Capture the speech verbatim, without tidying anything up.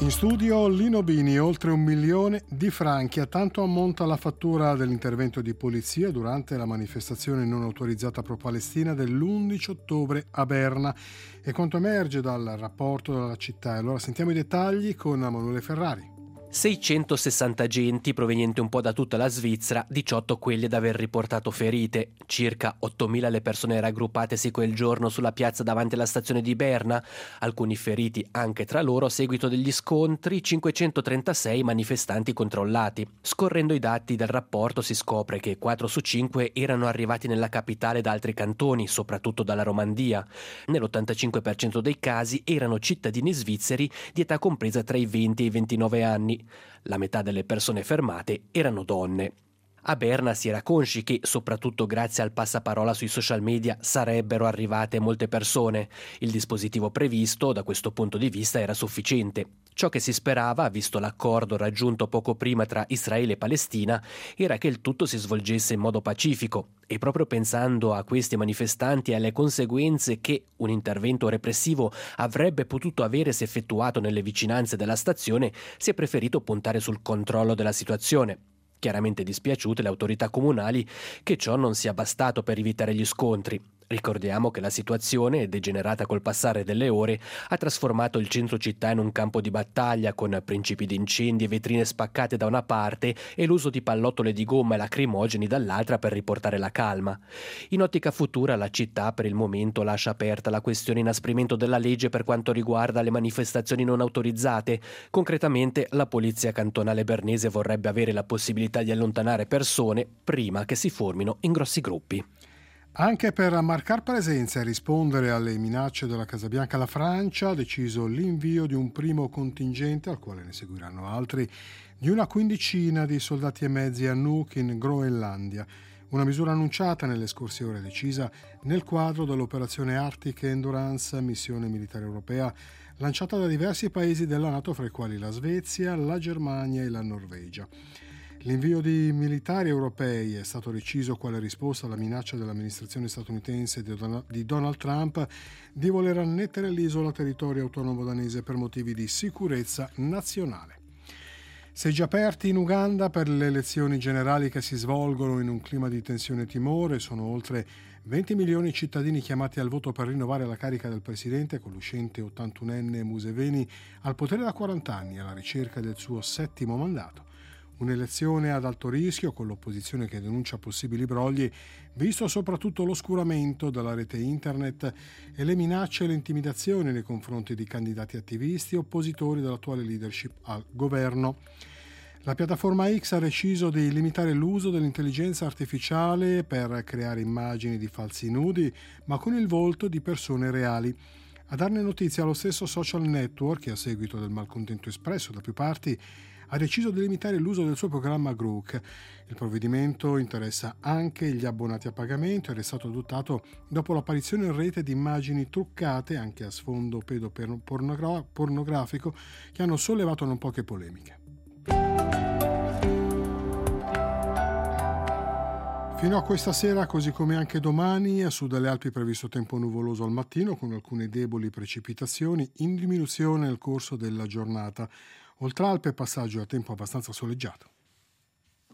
In studio Lino Bini, oltre un milione di franchi. A tanto ammonta la fattura dell'intervento di polizia durante la manifestazione non autorizzata pro-Palestina dell'undici ottobre a Berna. E quanto emerge dal rapporto della città. Allora sentiamo i dettagli con Emanuele Ferrari. seicentosessanta agenti provenienti un po' da tutta la Svizzera, diciotto quelli ad aver riportato ferite. Circa ottomila le persone raggruppatesi quel giorno sulla piazza davanti alla stazione di Berna, alcuni feriti anche tra loro a seguito degli scontri, cinquecentotrentasei manifestanti controllati. Scorrendo i dati del rapporto si scopre che quattro su cinque erano arrivati nella capitale da altri cantoni, soprattutto dalla Romandia. Nell'ottantacinque per cento dei casi erano cittadini svizzeri di età compresa tra i venti e i ventinove anni. La metà delle persone fermate erano donne. A Berna si era consci che, soprattutto grazie al passaparola sui social media, sarebbero arrivate molte persone. Il dispositivo previsto, da questo punto di vista, era sufficiente. Ciò che si sperava, visto l'accordo raggiunto poco prima tra Israele e Palestina, era che il tutto si svolgesse in modo pacifico. E proprio pensando a questi manifestanti e alle conseguenze che un intervento repressivo avrebbe potuto avere se effettuato nelle vicinanze della stazione, si è preferito puntare sul controllo della situazione. Chiaramente dispiaciute le autorità comunali che ciò non sia bastato per evitare gli scontri. Ricordiamo che la situazione, degenerata col passare delle ore, ha trasformato il centro città in un campo di battaglia, con principi di incendi e vetrine spaccate da una parte e l'uso di pallottole di gomma e lacrimogeni dall'altra per riportare la calma. In ottica futura la città per il momento lascia aperta la questione inasprimento della legge per quanto riguarda le manifestazioni non autorizzate. Concretamente la polizia cantonale bernese vorrebbe avere la possibilità di allontanare persone prima che si formino in grossi gruppi. Anche per marcar presenza e rispondere alle minacce della Casa Bianca, la Francia ha deciso l'invio di un primo contingente, al quale ne seguiranno altri, di una quindicina di soldati e mezzi a Nuuk in Groenlandia. Una misura annunciata nelle scorse ore, decisa nel quadro dell'operazione Arctic Endurance, missione militare europea lanciata da diversi paesi della NATO, fra i quali la Svezia, la Germania e la Norvegia. L'invio di militari europei è stato deciso quale risposta alla minaccia dell'amministrazione statunitense di Donald Trump di voler annettere l'isola territorio autonomo danese per motivi di sicurezza nazionale. Seggi aperti in Uganda per le elezioni generali che si svolgono in un clima di tensione e timore. Sono oltre venti milioni i cittadini chiamati al voto per rinnovare la carica del presidente, con l'uscente ottantunenne Museveni al potere da quaranta anni, alla ricerca del suo settimo mandato. Un'elezione ad alto rischio, con l'opposizione che denuncia possibili brogli, visto soprattutto l'oscuramento della rete internet e le minacce e le intimidazioni nei confronti di candidati attivisti e oppositori dell'attuale leadership al governo. La piattaforma X ha deciso di limitare l'uso dell'intelligenza artificiale per creare immagini di falsi nudi, ma con il volto di persone reali. A darne notizia lo stesso social network, che a seguito del malcontento espresso da più parti ha deciso di limitare l'uso del suo programma Grok. Il provvedimento interessa anche gli abbonati a pagamento ed è stato adottato dopo l'apparizione in rete di immagini truccate, anche a sfondo pedopornografico, che hanno sollevato non poche polemiche. Fino a questa sera, così come anche domani, a sud delle Alpi è previsto tempo nuvoloso al mattino, con alcune deboli precipitazioni in diminuzione nel corso della giornata. Oltre Alpe passaggio a tempo abbastanza soleggiato.